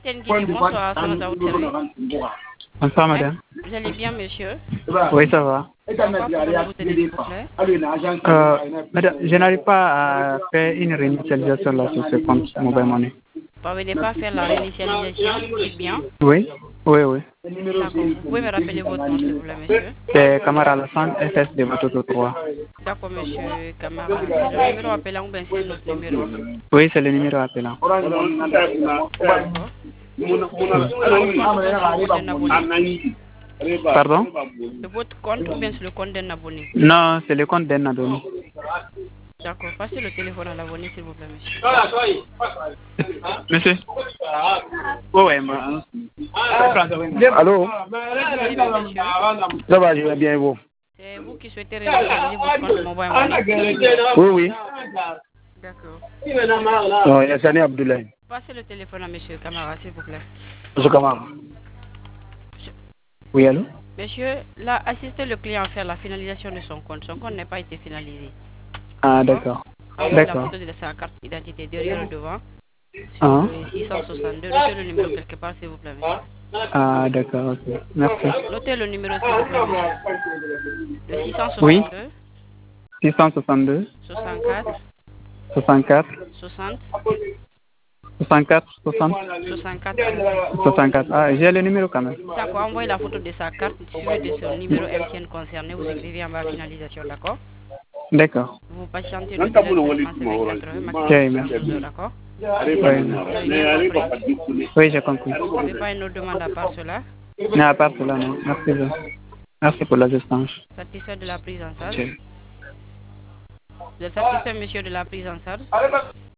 Bonsoir, ça va, vous allez? Bonsoir, madame. Vous allez bien, monsieur? Oui, ça va. Madame, je n'arrive pas à faire une réinitialisation là sur ce compte Mobile Money. Vous ne parvenez pas à faire la réinitialisation, vous dites bien? Oui, oui, oui. D'accord. Vous pouvez me rappeler votre nom, s'il vous plaît, monsieur? C'est Camara Alassane, FS de Matoto 3. D'accord, monsieur Camara. C'est le numéro appelant ou bien c'est notre numéro? Oui, c'est le numéro appelant. Pardon? C'est votre compte ou bien c'est le compte d'un abonné? Non, c'est le compte d'un abonné. D'accord. Passez le téléphone à l'abonné, s'il vous plaît, monsieur. Monsieur? Oh, ouais, allô? Ça va, je vais bien, vous? C'est vous qui souhaitez réinitialiser votre compte Mobile Money? Oui, oui. D'accord. Non, Yassani Abdoulaye. Passez le téléphone à monsieur Camara, s'il vous plaît. Monsieur Camara. Oui, allô? Monsieur, là, assistez le client à faire la finalisation de son compte. Son compte n'a pas été finalisé. Ah, d'accord. Envoyez la photo de sa carte d'identité derrière et devant. Sur le 662. Notez le numéro quelque part, s'il vous plaît, monsieur. Ah, d'accord, ok. Merci. Notez le numéro, s'il vous plaît, monsieur. Le 662. Oui. 662. 64. 64. 60. 64. 60. 64. 64. Ah, j'ai le numéro quand même. D'accord, envoyez la photo de sa carte suivie de son numéro MTN concerné. Vous écrivez en bas finalisation, d'accord? D'accord. Vous patientez le délai de traitement, c'est 24 heures, Ok, maximum merci. 12 heures, d'accord? Oui, oui, j'ai compris. Vous n'avez pas une autre demande à part cela? Non, à part cela, non. Merci bien. Merci pour l'assistance. Satisfait de la prise en charge? Ok. Vous êtes satisfait, monsieur, de la prise en charge?